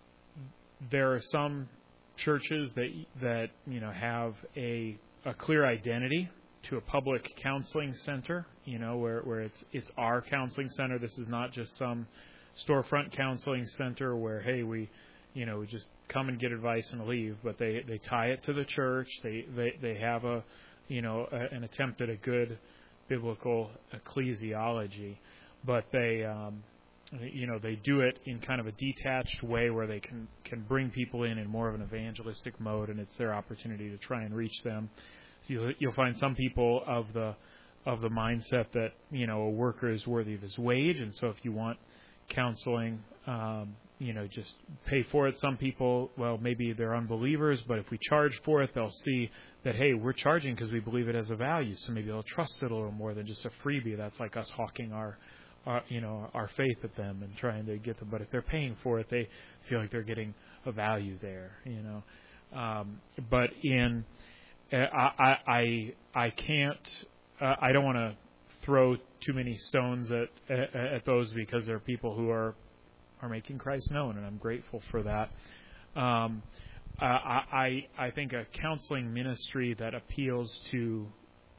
there are some churches that that you know have a a clear identity to a public counseling center, you know, where, where it's it's our counseling center. This is not just some storefront counseling center where, hey, we, you know, we just come and get advice and leave, but they, they tie it to the church. They, they, they have a, you know, a, an attempt at a good biblical ecclesiology, but they, um, you know, they do it in kind of a detached way where they can, can bring people in in more of an evangelistic mode, and it's their opportunity to try and reach them. So you'll, you'll find some people of the of the mindset that, you know, a worker is worthy of his wage, and so if you want counseling, um, you know, just pay for it. Some people, well, maybe they're unbelievers, but if we charge for it, they'll see that, hey, we're charging because we believe it has a value, so maybe they'll trust it a little more than just a freebie. That's like us hawking our Our, you know, our faith at them and trying to get them. But if they're paying for it, they feel like they're getting a value there, you know. Um, but in, I, I, I, I can't, uh, I don't want to throw too many stones at, at at those because there are people who are are making Christ known, and I'm grateful for that. Um, uh, I, I think a counseling ministry that appeals to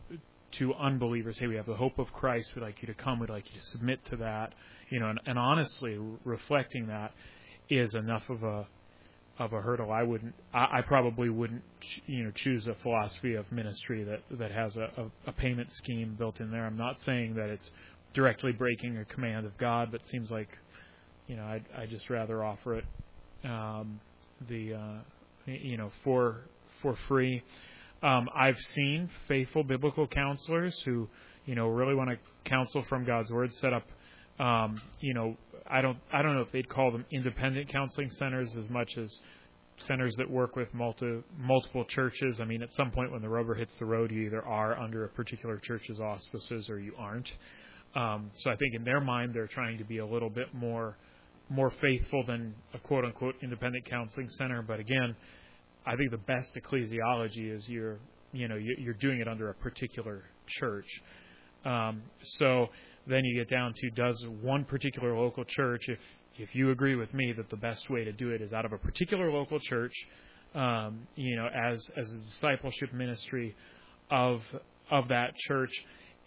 to unbelievers, hey, we have the hope of Christ, we'd like you to come, we'd like you to submit to that, you know, and, and honestly, reflecting that is enough of a of a hurdle. I wouldn't, I, I probably wouldn't, you know, choose a philosophy of ministry that that has a, a, a payment scheme built in there. I'm not saying that it's directly breaking a command of God, but it seems like, you know, I'd, I'd just rather offer it, um, the, uh, you know, for for free. Um, I've seen faithful biblical counselors who, you know, really want to counsel from God's Word, set up, um, you know, I don't, I don't know if they'd call them independent counseling centers as much as centers that work with multi, multiple churches. I mean, at some point when the rubber hits the road, you either are under a particular church's auspices or you aren't. Um, so I think in their mind, they're trying to be a little bit more, more faithful than a quote unquote independent counseling center. But again, I think the best ecclesiology is you're, you know, you're doing it under a particular church. Um, so then you get down to, does one particular local church, if if you agree with me that the best way to do it is out of a particular local church, um, you know, as as a discipleship ministry of of that church,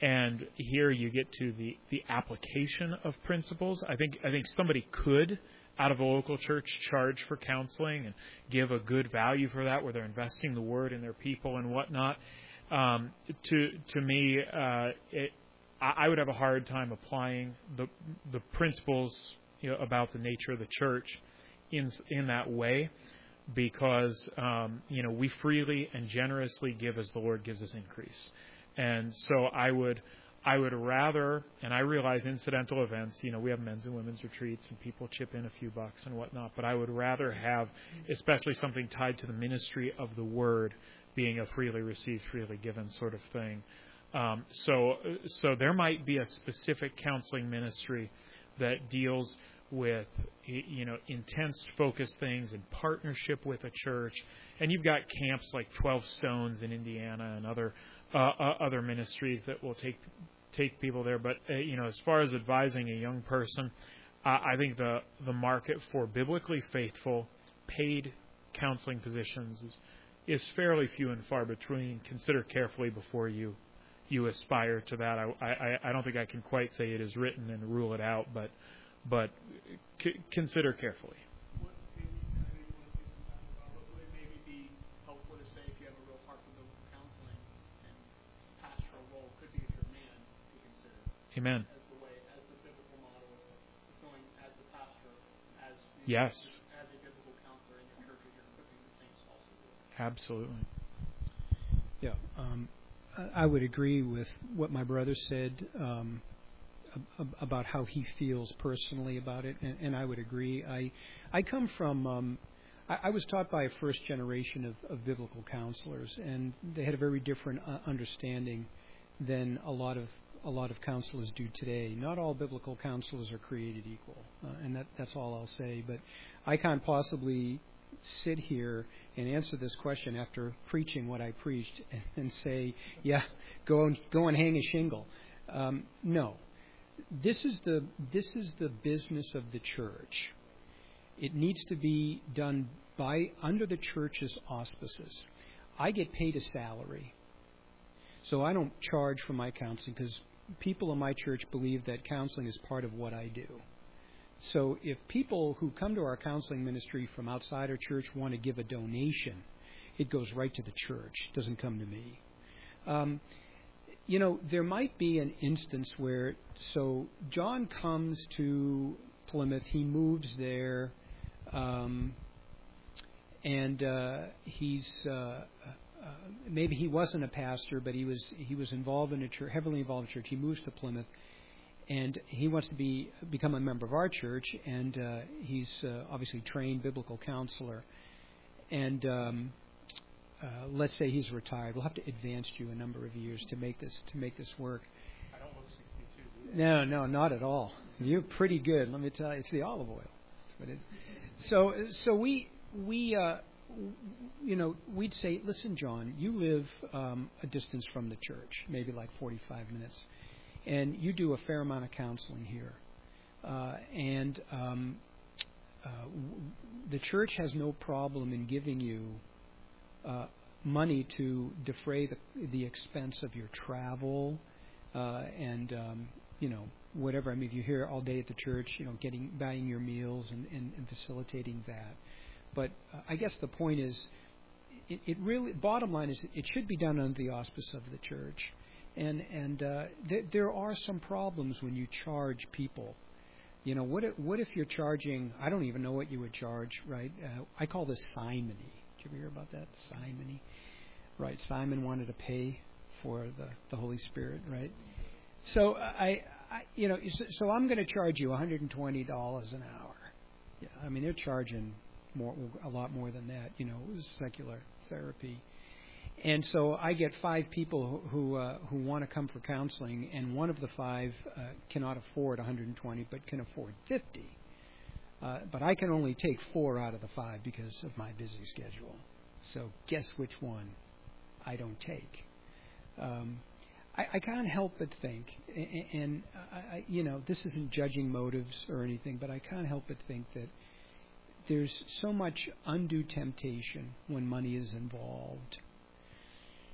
And here you get to the, the application of principles. I think I think somebody could, out of a local church, charge for counseling and give a good value for that, where they're investing the word in their people and whatnot. Um, to to me, uh, it, I, I would have a hard time applying the the principles, you know, about the nature of the church in in that way, because um, you know we freely and generously give as the Lord gives us increase. And so I would, I would rather, and I realize incidental events, you know, we have men's and women's retreats and people chip in a few bucks and whatnot, but I would rather have, especially something tied to the ministry of the word, being a freely received, freely given sort of thing. Um, so, so there might be a specific counseling ministry that deals with, you know, intense focused things in partnership with a church. And you've got camps like twelve Stones in Indiana and other uh, uh, other ministries that will take take people there. But, uh, you know, as far as advising a young person, uh, I think the, the market for biblically faithful, paid counseling positions is, is fairly few and far between. Consider carefully before you you aspire to that. I, I, I don't think I can quite say it is written and rule it out, but but c- consider carefully. What maybe, I know you want to say some time about, but would it maybe be helpful to say if you have a real heart for biblical counseling and pastoral role could be if you're a man to consider Amen. as the way, as the biblical model of fulfilling as the pastor, as the, Yes. as a biblical counselor in your churches, you're equipping the saints also do it. Absolutely. Yeah, um, I I would agree with what my brother said um, ab- about how he feels personally about it, and, and I would agree. I I come from um, I, I was taught by a first generation of, of biblical counselors, and they had a very different uh, understanding than a lot of a lot of counselors do today. Not all biblical counselors are created equal, uh, and that that's all I'll say. But I can't possibly sit here and answer this question after preaching what I preached and, and say, yeah, go and go and hang a shingle. Um, no, this is the this is the business of the church. It needs to be done by under the church's auspices. I get paid a salary, so I don't charge for my counseling because people in my church believe that counseling is part of what I do. So if people who come to our counseling ministry from outside our church want to give a donation, it goes right to the church. It doesn't come to me. Um, you know, there might be an instance where, so John comes to Plymouth, he moves there, um, and uh, he's uh, uh, maybe he wasn't a pastor, but he was he was involved in a church, heavily involved in a church. He moves to Plymouth. And he wants to be become a member of our church, and uh, he's uh, obviously trained biblical counselor. And um, uh, let's say he's retired. We'll have to advance you a number of years to make this to make this work. I don't look sixty-two, do you? No, no, not at all. You're pretty good. Let me tell you, it's the olive oil. That's what it is. So, so we we uh, you know we'd say, listen, John, you live um, a distance from the church, maybe like forty-five minutes. And you do a fair amount of counseling here. Uh, and um, uh, w- the church has no problem in giving you uh, money to defray the, the expense of your travel uh, and, um, you know, whatever. I mean, if you're here all day at the church, you know, getting buying your meals and, and, and facilitating that. But uh, I guess the point is, it, it really, bottom line is, it should be done under the auspice of the church. And and uh, th- there are some problems when you charge people. You know, what if, what if you're charging? I don't even know what you would charge, right? Uh, I call this simony. Did you ever hear about that? Simony, right? Simon wanted to pay for the, the Holy Spirit, right? So I, I you know, so I'm going to charge you one hundred twenty dollars an hour. Yeah, I mean they're charging more, a lot more than that. You know, it was secular therapy. And so I get five people who who, uh, who want to come for counseling, and one of the five uh, cannot afford one hundred twenty, but can afford fifty. Uh, but I can only take four out of the five because of my busy schedule. So guess which one I don't take? Um, I, I can't help but think, and, and I, you know, this isn't judging motives or anything, but I can't help but think that there's so much undue temptation when money is involved.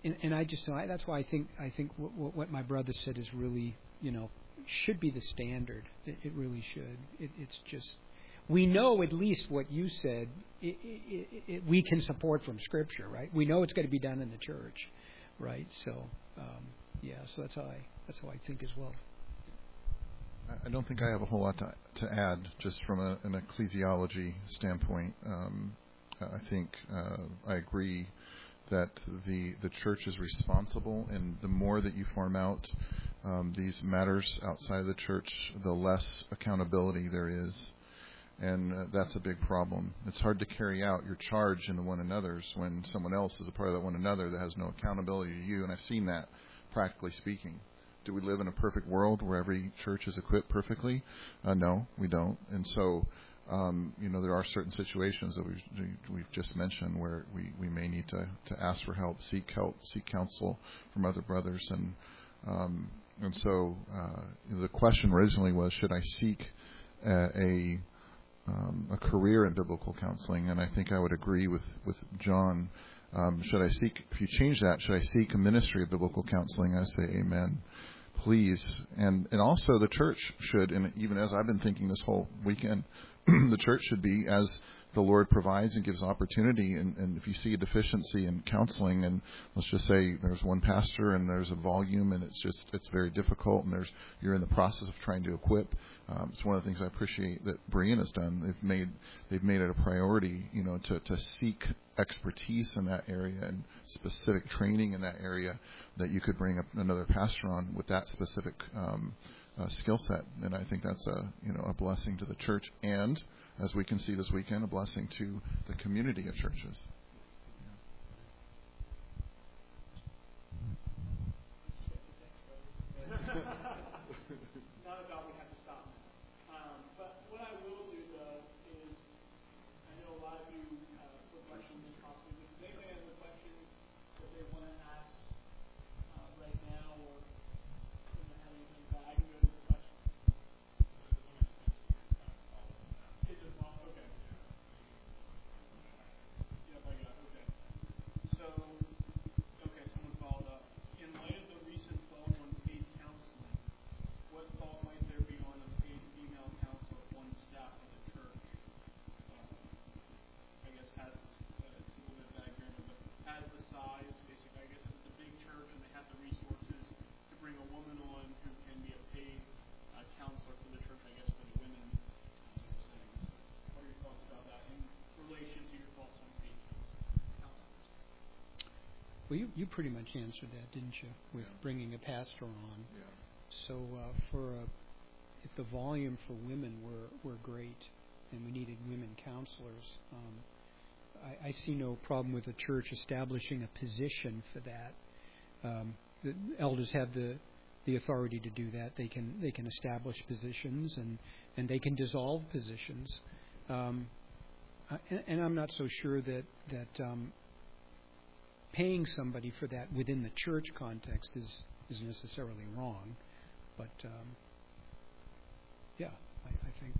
and, and I just I, that's why I think I think what, what my brother said is really, you know, should be the standard. It, it really should. It, it's just we know at least what you said. It, it, it, we can support from Scripture, right? We know it's going to be done in the church, right? So um, yeah, so that's how I that's how I think as well. I don't think I have a whole lot to, to add, just from a, an ecclesiology standpoint. Um, I think uh, I agree that the the church is responsible, and the more that you farm out um, these matters outside of the church, the less accountability there is, and uh, that's a big problem. It's hard to carry out your charge into one another's when someone else is a part of that one another that has no accountability to you, and I've seen that, practically speaking. Do we live in a perfect world where every church is equipped perfectly? Uh, no, we don't. And so, um, you know, there are certain situations that we've, we've just mentioned where we, we may need to, to ask for help, seek help, seek counsel from other brothers. And um, and so uh, the question originally was, should I seek a, a, um, a career in biblical counseling? And I think I would agree with, with John. Um, should I seek, if you change that, should I seek a ministry of biblical counseling? I say amen. Please. And and also the church should, and even as I've been thinking this whole weekend, the church should be, as the Lord provides and gives opportunity, and, and if you see a deficiency in counseling, and let's just say there's one pastor and there's a volume and it's just, it's very difficult, and there's, you're in the process of trying to equip. Um, it's one of the things I appreciate that Brian has done. They've made, they've made it a priority, you know, to, to seek expertise in that area and specific training in that area, that you could bring up another pastor on with that specific um, uh, skill set. And I think that's a, you know, a blessing to the church, and as we can see this weekend, a blessing to the community of churches. Not about we have to stop now. Um, but what I will do, though, is I know a lot of you uh, put questions in possibly. Does anybody have any questions that they want to ask uh, right now, or in the head of the bag? Go to the question. It's a problem. Okay. Yep, I got it. Okay. So, okay, someone followed up. In light of the recent fall on paid counseling, what thought might there be on a paid female counselor of one staff of the church? Uh, I guess has, uh, it's a little bit background, but has the size, basically, I guess if it's a big church and they have the resources to bring a woman on who can be a paid uh, counselor for the church, I guess, for the women. Uh, what are your thoughts about that in relation to your thoughts on paid counselors? Well, you, you pretty much answered that, didn't you, with Yeah. bringing a pastor on. Yeah. So uh, for a, if the volume for women were, were great, and we needed women counselors, um, I, I see no problem with the church establishing a position for that. Um, the elders have the the authority to do that. They can they can establish positions, and, and they can dissolve positions. Um, I, and, and I'm not so sure that that um, paying somebody for that within the church context is is necessarily wrong. But um, yeah, I, I think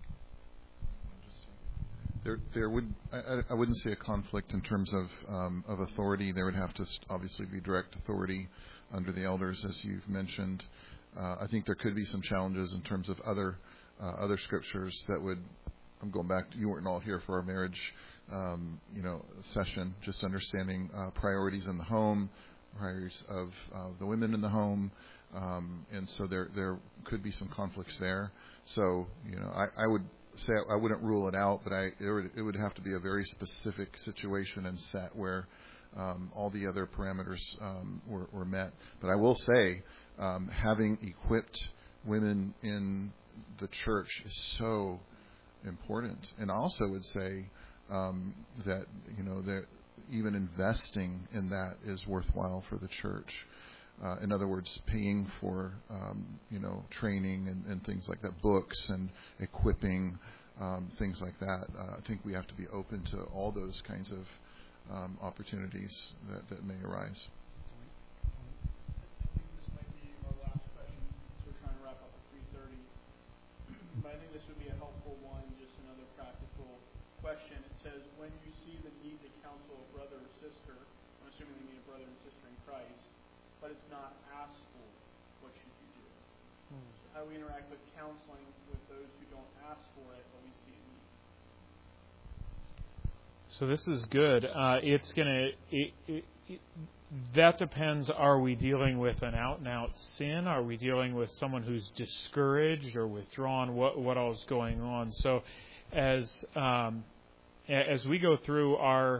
There, there would I, I wouldn't see a conflict in terms of um, of authority. There would have to obviously be direct authority under the elders, as you've mentioned. Uh, I think there could be some challenges in terms of other uh, other scriptures that would. I'm going back to, you weren't all here for our marriage, um, you know, session. Just understanding uh, priorities in the home, priorities of uh, the women in the home, um, and so there there could be some conflicts there. So you know, I, I would. say I wouldn't rule it out, but I it would, it would have to be a very specific situation and set where um, all the other parameters um, were, were met. But I will say, um, having equipped women in the church is so important. And I also would say um, that you know that even investing in that is worthwhile for the church. Uh, in other words, paying for um, you know training and, and things like that, books and equipping, um, things like that. Uh, I think we have to be open to all those kinds of um, opportunities that, that may arise. I think this might be our last question, so we're trying to wrap up at three thirty. But I think this would be a helpful one, just another practical question. It says, when you see the need to counsel a brother or sister on a assuming they mean a brother and sister in Christ, but it's not asked for, what should you do? Hmm. So how do we interact with counseling with those who don't ask for it, but we see it need? So this is good. Uh, it's gonna. It, it, it, that depends. Are we dealing with an out-and-out sin? Are we dealing with someone who's discouraged or withdrawn? What what all is going on? So, as um, as we go through our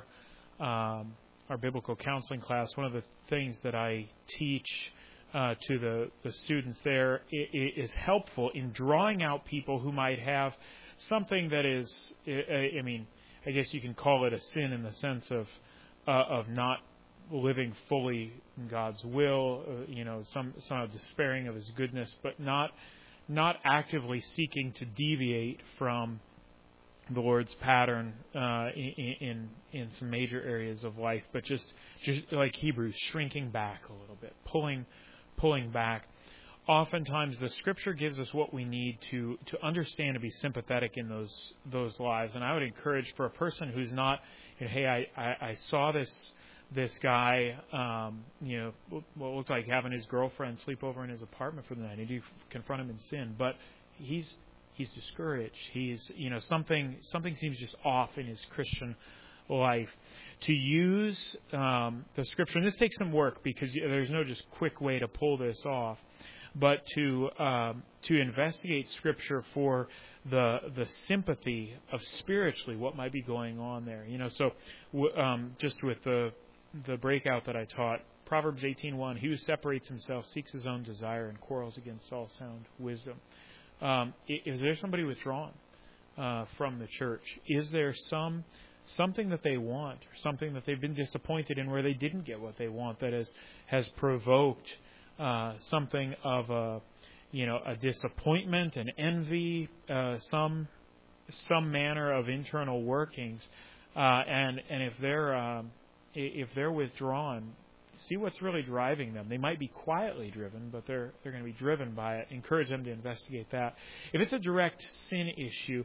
um, our biblical counseling class, one of the things that I teach uh, to the the students there is helpful in drawing out people who might have something that is. I mean, I guess you can call it a sin in the sense of uh, of not living fully in God's will, uh, you know, some some despairing of His goodness, but not not actively seeking to deviate from the Lord's pattern uh, in, in in some major areas of life, but just just like Hebrews, shrinking back a little bit, pulling pulling back. Oftentimes, the Scripture gives us what we need to to understand and be sympathetic in those those lives. And I would encourage for a person who's not, you know, hey, I, I, I saw this this guy, um, you know, what looked like having his girlfriend sleep over in his apartment for the night, and you confront him in sin, but he's he's discouraged. He's, you know, something something seems just off in his Christian life. To use um, the Scripture, and this takes some work because there's no just quick way to pull this off. But to um, to investigate Scripture for the the sympathy of spiritually what might be going on there, you know. So w- um, just with the the breakout that I taught, Proverbs eighteen one, he who separates himself seeks his own desire and quarrels against all sound wisdom. Um, is there somebody withdrawn uh, from the church? Is there some something that they want, or something that they've been disappointed in where they didn't get what they want that has has provoked Uh, something of a, you know, a disappointment, an envy, uh, some some manner of internal workings, uh, and and if they're um, if they're withdrawn, see what's really driving them. They might be quietly driven, but they're they're going to be driven by it. Encourage them to investigate that. If it's a direct sin issue,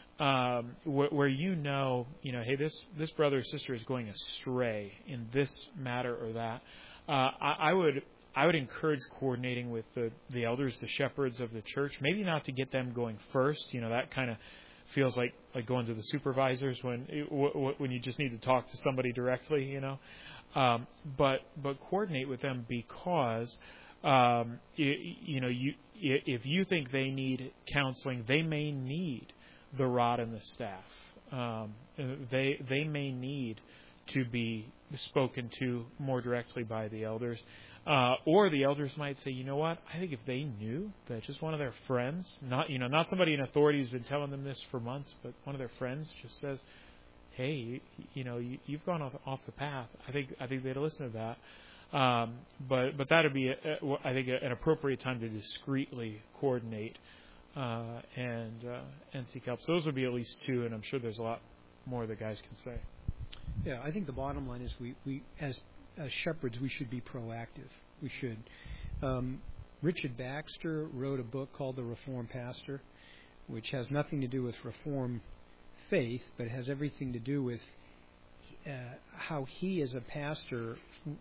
um, wh- where you know, you know, hey, this this brother or sister is going astray in this matter or that, uh, I, I would. I would encourage coordinating with the, the elders, the shepherds of the church. Maybe not to get them going first. You know, that kind of feels like, like going to the supervisors when when you just need to talk to somebody directly. You know, um, but but coordinate with them because um, you, you know you if you think they need counseling, they may need the rod and the staff. Um, they they may need to be spoken to more directly by the elders. Uh, or the elders might say, you know what, I think if they knew that just one of their friends, not you know, not somebody in authority who's been telling them this for months, but one of their friends just says, hey, you, you know, you, you've gone off, off the path. I think I think they'd listen to that. Um, but but that would be, a, a, I think, a, an appropriate time to discreetly coordinate uh, and uh, and seek help. So those would be at least two, and I'm sure there's a lot more the guys can say. Yeah, I think the bottom line is we, we as as shepherds, we should be proactive. We should. Um, Richard Baxter wrote a book called The Reformed Pastor, which has nothing to do with Reformed faith, but has everything to do with uh, how he, as a pastor,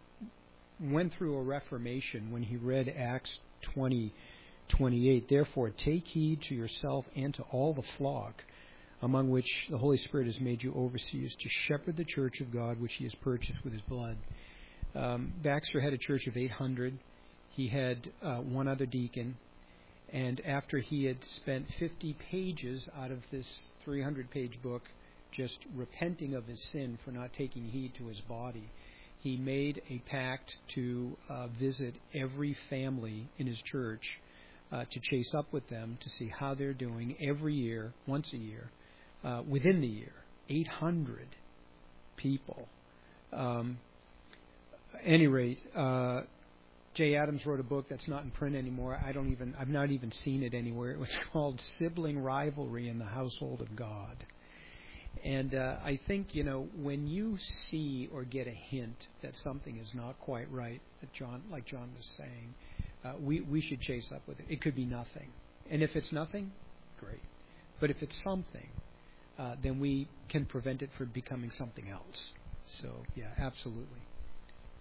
went through a reformation when he read Acts twenty twenty-eight. Therefore, take heed to yourself and to all the flock, among which the Holy Spirit has made you overseers, to shepherd the church of God, which He has purchased with His blood. Um, Baxter had a church of eight hundred. He had uh, one other deacon. And after he had spent fifty pages out of this three hundred page book just repenting of his sin for not taking heed to his body, he made a pact to uh, visit every family in his church, uh, to chase up with them, to see how they're doing every year, once a year, uh, within the year. eight hundred people. Um, At any rate, uh, Jay Adams wrote a book that's not in print anymore. I don't even, I've not even seen it anywhere. It was called Sibling Rivalry in the Household of God. And uh, I think, you know, when you see or get a hint that something is not quite right, that John, like John was saying, uh, we, we should chase up with it. It could be nothing. And if it's nothing, great. But if it's something, uh, then we can prevent it from becoming something else. So, yeah, absolutely.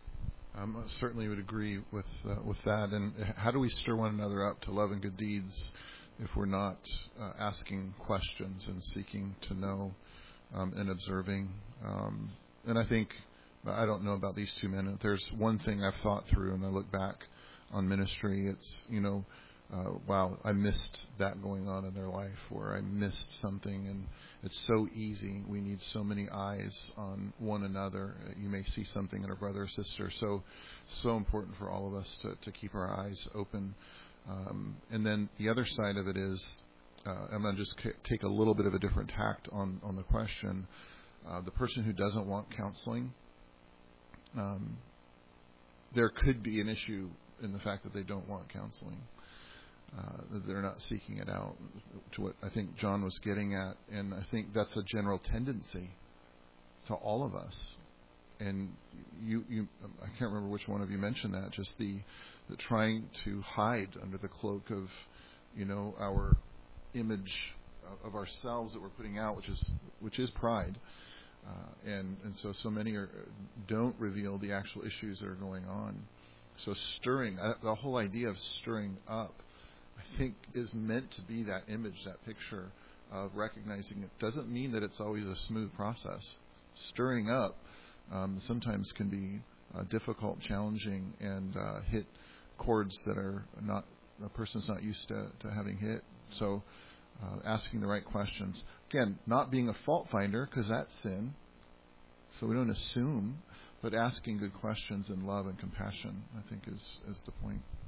Um, I certainly would agree with uh, with that. And how do we stir one another up to love and good deeds if we're not uh, asking questions and seeking to know um, and observing? Um, and I think, I don't know about these two men. If there's one thing I've thought through, and I look back on ministry, it's, you know, uh, wow, I missed that going on in their life, or I missed something, and it's so easy. We need so many eyes on one another. You may see something in a brother or sister. So, so important for all of us to, to keep our eyes open. Um, and then the other side of it is, uh, I'm going to just c- take a little bit of a different tact on, on the question. Uh, the person who doesn't want counseling, um, there could be an issue in the fact that they don't want counseling. Uh, that they're not seeking it out, to what I think John was getting at. And I think that's a general tendency to all of us. And you, you I can't remember which one of you mentioned that, just the, the trying to hide under the cloak of, you know, our image of ourselves that we're putting out, which is which is pride. Uh, and, and so so many are, don't reveal the actual issues that are going on. So stirring, uh, the whole idea of stirring up, I think, is meant to be that image, that picture of recognizing it. Doesn't mean that it's always a smooth process. Stirring up um, sometimes can be uh, difficult, challenging, and uh, hit chords that are not a person's not used to, to having hit. So uh, asking the right questions. Again, not being a fault finder, because that's sin. So we don't assume, but asking good questions in love and compassion, I think, is is the point.